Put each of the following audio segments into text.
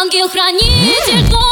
ангел-хранитель твой.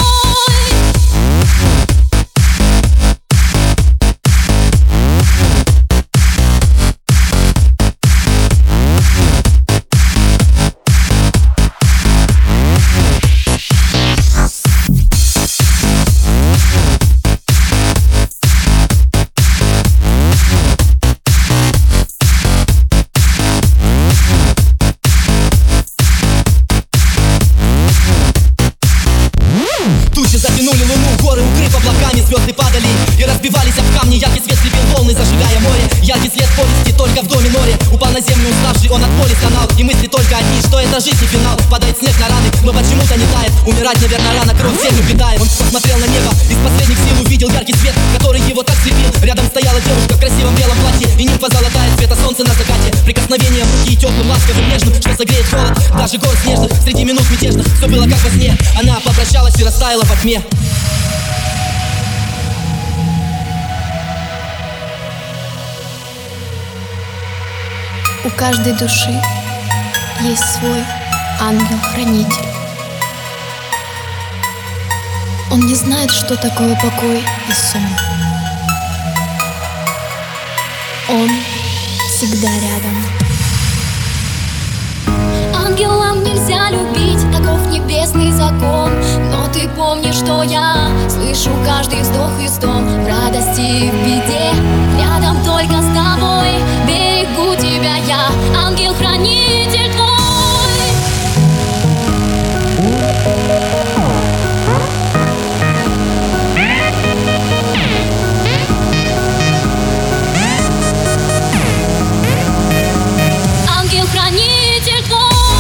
Тучи затянули луну, горы укрыв облаками, звезды падали и разбивались об камни. Яркий свет слепил волны, зажигая море. Яркий свет повести только в доме норе. Упал на землю уставший, он от боли стонал. И мысли только одни, что это жизнь и финал. Падает снег на раны, но почему-то не тает. Умирать, наверное, рано, кровь землю питает. Он посмотрел на небо, из последних сил увидел яркий свет, который его так слепил. Рядом стояла девушка в красивом белом платье, и нимфа золотая цвета солнца на закате. Прикосновением руки теплым, ласковым, нежным, что согреет холод даже гор снежных. Среди минут мятежных все было как во сне. Она попрощалась и растаяла во тьме. У каждой души есть свой ангел-хранитель. Он не знает, что такое покой и сон. Он всегда рядом. Ангелам нельзя любить, таков небесный закон. Но ты помни, что я слышу каждый вздох и стон. В радости и в беде, рядом только с тобой. Берегу тебя я, ангел-хранитель твой. Ангел-хранитель твой.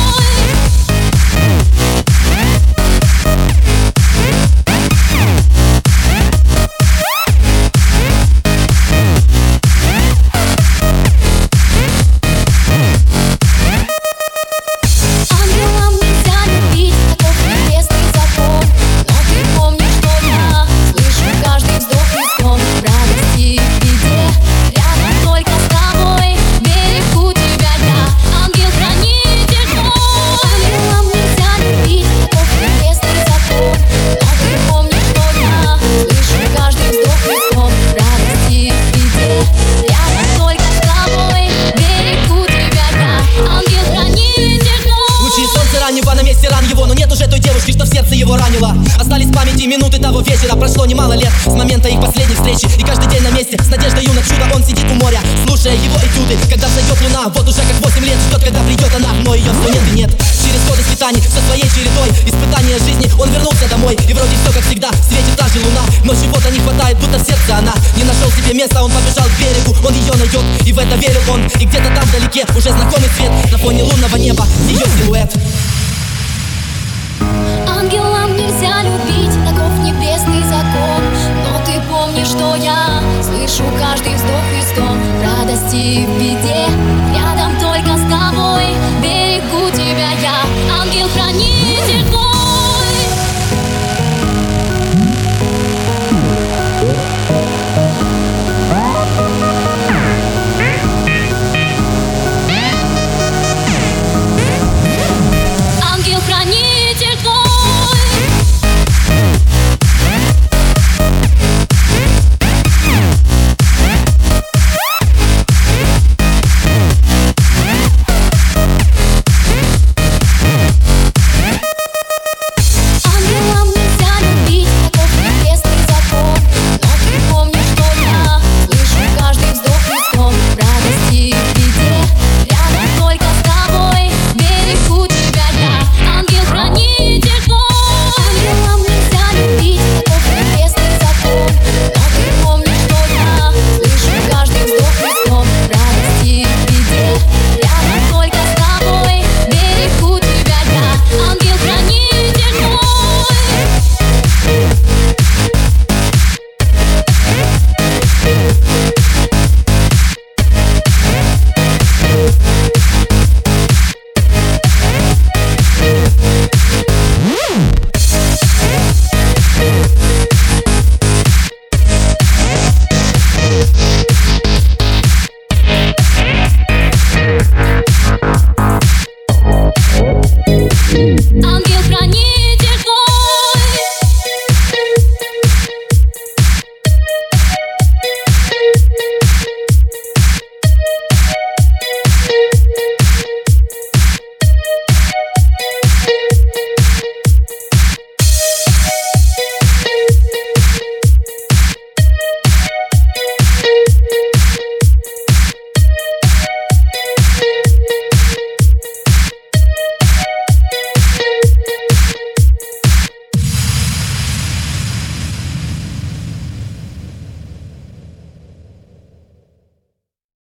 Ангелам нельзя любить, таков небесный закон. Но ты помни, что я слышу каждый вздох и стон. В радости и в беде, рядом только с тобой. Берегу тебя я, ангел-хранитель твой. Ангелам нельзя любить, таков небесный закон. Но ты помни, что я слышу каждый вздох и стон. В радости и в беде, рядом только с тобой. Берегу тебя я, ангел-хранитель твой. Лучи солнца раннего на месте ран его, но нет уже той девушки, что в сердце его ранила. Остались в памяти минуты того вечера. Прошло немало лет с момента их последней встречи. И каждый день на месте с надеждой на чудо он сидит у моря, слушая его этюды. Когда взойдет луна, вот уже как 8 лет ждет, когда придет она, но ее все нет и нет. Через годы скитаний со своей чередой испытания жизни он вернулся домой. И вроде все как всегда, светит та же луна, но чего-то не хватает, будто в сердце она. Не нашел себе места, он побежал к берегу. Он ее найдет, и в это верил он. И где-то там вдалеке уже знакомый свет на фоне лунного неба, ее силуэт. Ангелам нельзя любить, таков небесный закон. Но ты помни, что я слышу каждый вздох и стон. В радости и в беде,